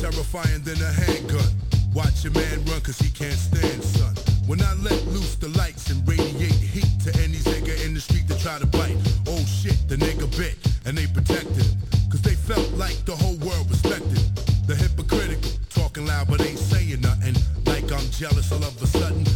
terrifying than a handgun. Watch your man run cause he can't stand, son. When I let loose the lights and radiate heat to any nigga in the street that try to bite. Oh shit, the nigga bit, and they protected him. Cause they felt like the whole world respected him. The hypocritical, talking loud but ain't saying nothing. Like I'm jealous all of a sudden.